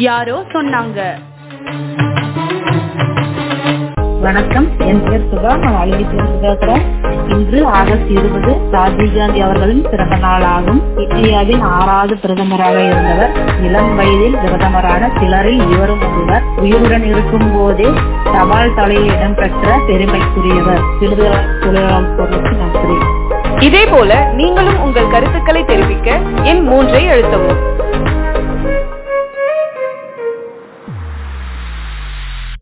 யாரோ சொன்னாங்க. வணக்கம், என் பேர் சுதா. நான் அலுவலகத்தில் பேசுகிறேன். இன்று ஆகஸ்ட் 20 ராஜீவ் காந்தி அவர்களின் பிறந்த நாள் ஆகும். இந்தியாவின் 6வது பிரதமராக இருந்தவர். இளம் வயதில் பிரதமரான சிலரில் இவரும் ஒருவர். உயிருடன் இருக்கும் போதே தபால் தலையில் இடம்பெற்ற பெருமைக்குரியவர். பொருளுக்கு நன்றி. இதே போல நீங்களும் உங்கள் கருத்துக்களை தெரிவிக்க எண் 3 அழுத்தவும்.